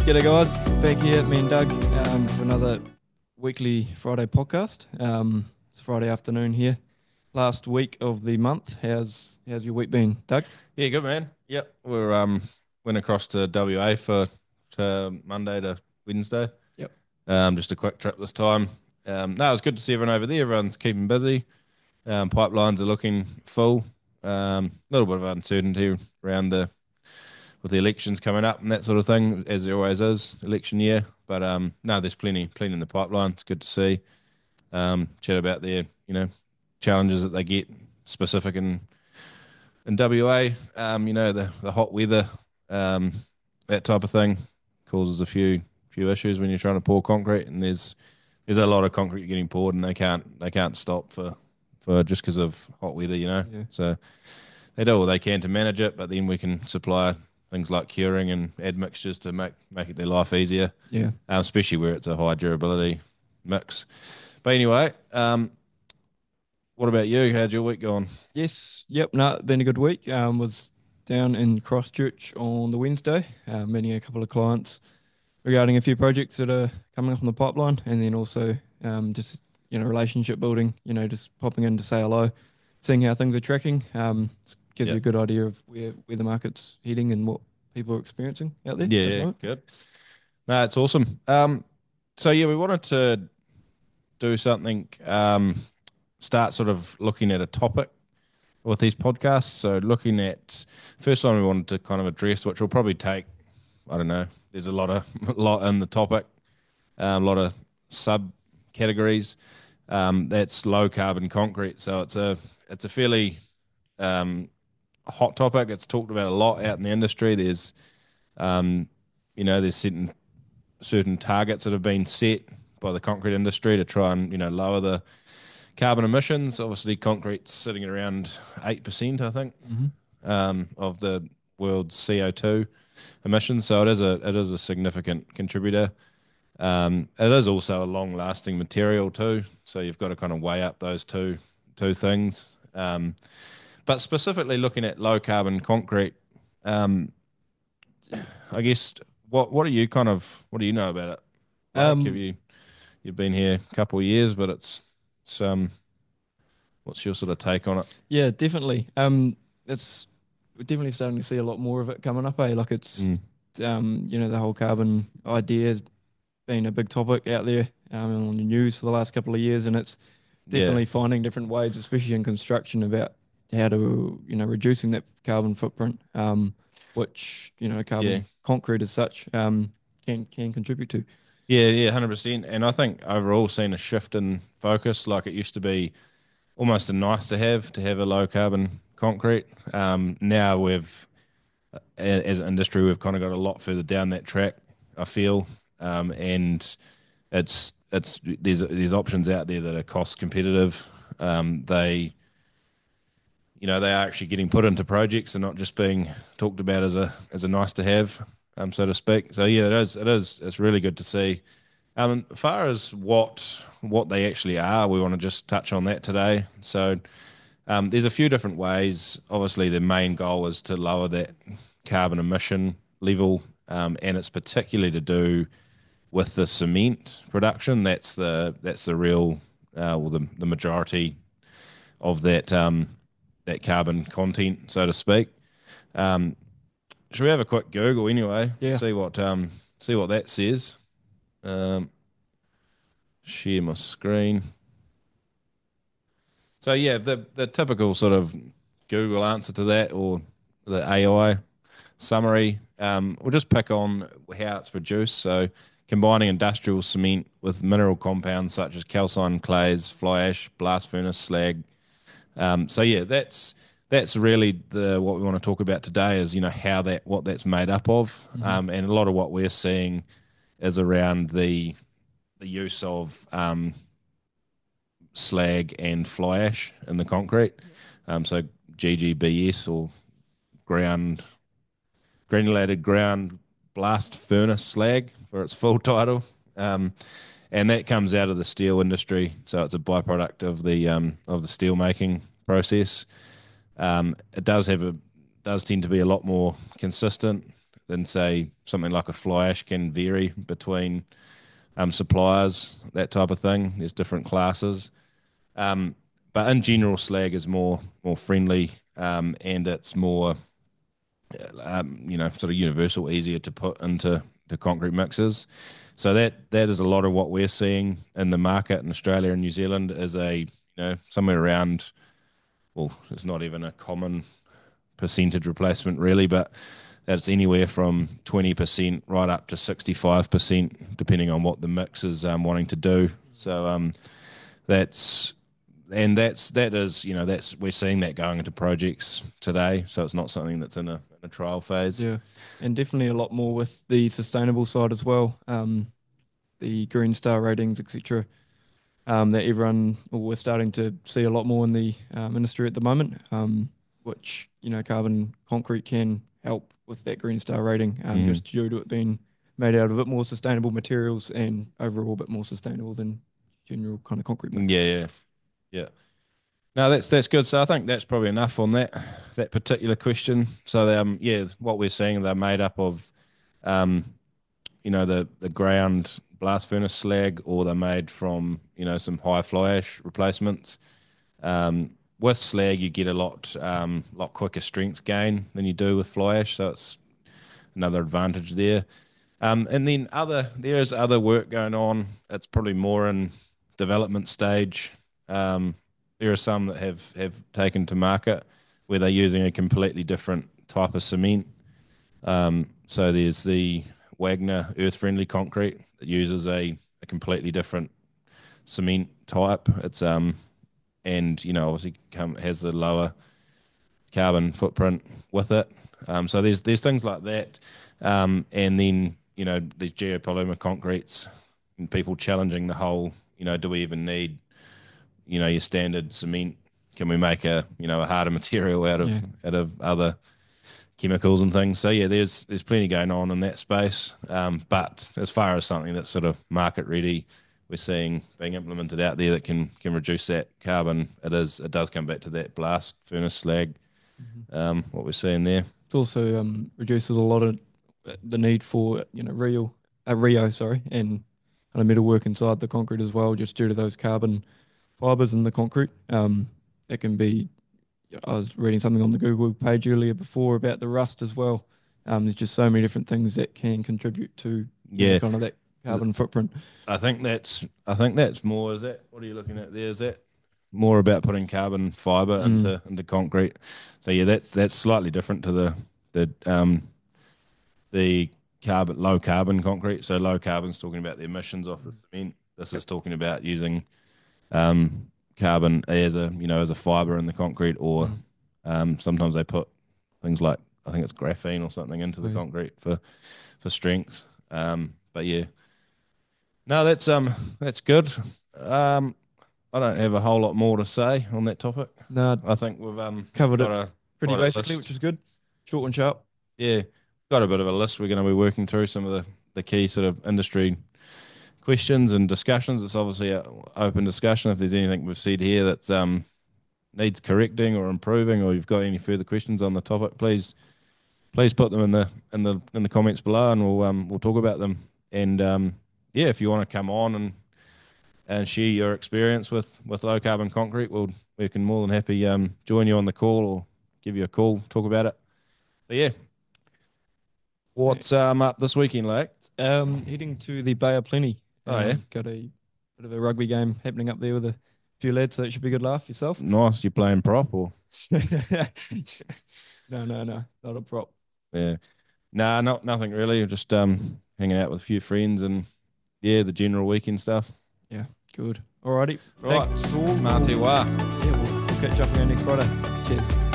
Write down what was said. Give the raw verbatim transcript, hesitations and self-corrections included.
G'day guys, back here, me and Doug, um, for another weekly Friday podcast. Um, it's Friday afternoon here, last week of the month. How's how's your week been, Doug? Yeah, good man. Yep, we're um went across to W A for to Monday to Wednesday. Yep. Um, just a quick trip this time. Um, no, it was good to see everyone over there. Everyone's keeping busy. Um, pipelines are looking full. Um, a little bit of uncertainty around the with the elections coming up and that sort of thing, as there always is election year. But um, no, there's plenty, plenty in the pipeline. It's good to see. Um, chat about their, you know, challenges that they get specific in in W A. Um, you know, the the hot weather, um, that type of thing causes a few few issues when you're trying to pour concrete, and there's there's a lot of concrete getting poured, and they can't they can't stop for for just because of hot weather, you know. Yeah. So they do all they can to manage it, but then we can supply things like curing and add mixtures to make make it their life easier, Yeah. um, especially where it's a high durability mix. But anyway, um, what about you? How'd your week going? Yes. Yep. No, been a good week. Um, was down in Christchurch on the Wednesday, uh, meeting a couple of clients regarding a few projects that are coming up on the pipeline, and then also um, just you know relationship building. You know, just popping in to say hello, seeing how things are tracking. Um, it's- gives you Yeah, a good idea of where where the market's heading and what people are experiencing out there yeah, at the yeah, moment. good. No, it's awesome. Um, so yeah, we wanted to do something. Um, start sort of looking at a topic with these podcasts. So looking at first one we wanted to kind of address, which will probably take, I don't know. There's a lot of a lot in the topic, um, a lot of sub categories. Um, that's low carbon concrete. So it's a it's a fairly um, hot topic. It's talked about a lot out in the industry. There's um, you know there's certain certain targets that have been set by the concrete industry to try and you know lower the carbon emissions. Obviously, concrete's sitting at around eight percent, I think, Hmm. um, of the world's C O two emissions. So it is a it is a significant contributor. Um, it is also a long lasting material too. So you've got to kind of weigh up those two two things. Um, but specifically looking at low carbon concrete, um, I guess what what are you kind of what do you know about it? Like, have Um, you you've been here a couple of years, but it's it's um, what's your sort of take on it? yeah, definitely. Um, it's we're definitely starting to see a lot more of it coming up. Eh? Like it's Mm. um, you know, the whole carbon idea has been a big topic out there um, on the news for the last couple of years, and it's Yeah, definitely finding different ways, especially in construction, about how to you know reducing that carbon footprint, um, which you know yeah, carbon concrete as such um, can can contribute to. yeah, yeah, one hundred percent. And I think overall seen a shift in focus. Like it used to be almost a nice to have to have a low carbon concrete. Um, now we've, a- as an industry, we've kind of got a lot further down that track. I feel, um, and it's it's there's there's options out there that are cost competitive. Um, they you know they are actually getting put into projects and not just being talked about as a as a nice to have, um, so to speak. So yeah, it is it is it's really good to see. Um, as far as what what they actually are, we want to just touch on that today. So um, there's a few different ways. Obviously, the main goal is to lower that carbon emission level, um, and it's particularly to do with the cement production. That's the that's the real, uh, well, the the majority of that um, that carbon content, so to speak. Um, should we have a quick Google anyway? Yeah. See what um, see what that says. Um, share my screen. So yeah, the the typical sort of Google answer to that, or the A I summary, um, we'll just pick on how it's produced. So combining industrial cement with mineral compounds such as calcine clays, fly ash, blast furnace slag. Um, so yeah, that's that's really the what we want to talk about today is you know how that what that's made up of, Hmm. um, and a lot of what we're seeing is around the the use of um, slag and fly ash in the concrete. Um, so G G B S, or ground granulated ground blast furnace slag for its full title. Um, and that comes out of the steel industry, so it's a byproduct of the um, of the steel making process. Um, it does have a does tend to be a lot more consistent than say something like a fly ash can vary between um, suppliers, that type of thing. There's different classes. Um, but in general, slag is more more friendly, um, and it's more, um, you know, sort of universal, easier to put into the concrete mixes. So that that is a lot of what we're seeing in the market in Australia and New Zealand is a, you know, somewhere around, well, it's not even a common percentage replacement really, but it's anywhere from twenty percent right up to sixty-five percent, depending on what the mix is um, wanting to do. So um, that's and that's that is you know that's we're seeing that going into projects today. So it's not something that's in a, in a trial phase. Yeah, and definitely a lot more with the sustainable side as well. Um, the Green Star ratings, et cetera. Um, that everyone, or we're starting to see a lot more in the um, industry at the moment. Um, which you know, carbon concrete can help with that Green Star rating, um, Mm. just due to it being made out of a bit more sustainable materials and overall a bit more sustainable than general kind of concrete mix. Yeah, yeah, yeah. No, that's that's good. So I think that's probably enough on that that particular question. So um, yeah, what we're seeing, they're made up of, um, you know, the the ground blast furnace slag, or they're made from, you know, some high fly ash replacements. Um, with slag, you get a lot um, lot quicker strength gain than you do with fly ash, so it's another advantage there. Um, and then other there is other work going on. It's probably more in development stage. Um, there are some that have have taken to market where they're using a completely different type of cement. Um, so there's the Wagner earth friendly concrete that uses a, a completely different cement type. It's um and you know obviously come, has a lower carbon footprint with it. Um, so there's there's things like that, um, and then you know these geopolymer concretes and people challenging the whole. You know, do we even need you know your standard cement? Can we make a you know a harder material out of Yeah. out of other chemicals and things? So yeah, there's there's plenty going on in that space. Um, but as far as something that's sort of market ready, we're seeing being implemented out there that can can reduce that carbon. It is it does come back to that blast furnace slag. Mhm. Um, what we're seeing there. It also um, reduces a lot of uh, the need for you know Rio, uh, Rio, sorry, and kind of metal work inside the concrete as well, just due to those carbon fibers in the concrete. Um, it can be. I was reading something on the Google page earlier before about the rust as well. Um, there's just so many different things that can contribute to you know, Yeah, kind of that carbon footprint. I think that's I think that's more. Is that what are you looking at there? Is that more about putting carbon fiber Mm. into into concrete? So yeah, that's that's slightly different to the the um the carbon low carbon concrete. So low carbon's talking about the emissions off the cement. This is talking about using um carbon as a you know as a fiber in the concrete, or Mm. um sometimes they put things like I think it's graphene or something into the Right. concrete for for strength. Um, but yeah, no, that's um that's good. Um, I don't have a whole lot more to say on that topic. No, I think we've um covered got it a pretty quite a basically, list. which is good. Short and sharp. Yeah, got a bit of a list. We're going to be working through some of the the key sort of industry questions and discussions. It's obviously an open discussion. If there's anything we've said here that's um needs correcting or improving, or you've got any further questions on the topic, please please put them in the in the in the comments below, and we'll um we'll talk about them. And um yeah, if you want to come on and and share your experience with with low carbon concrete, we'll we can more than happy um join you on the call or give you a call, talk about it. But yeah, what's um up this weekend, Lake? Um, heading to the Bay of Plenty. Oh yeah, Um, got a bit of a rugby game happening up there with a few lads, so that should be a good laugh yourself. nice. You playing prop or no, no, no, not a prop. yeah? Nah, not nothing really. Just um hanging out with a few friends and yeah, the general weekend stuff. Yeah, good. Alrighty. Right. Thanks all. Mā te wā. Yeah, we'll, we'll catch up again next Friday. Cheers.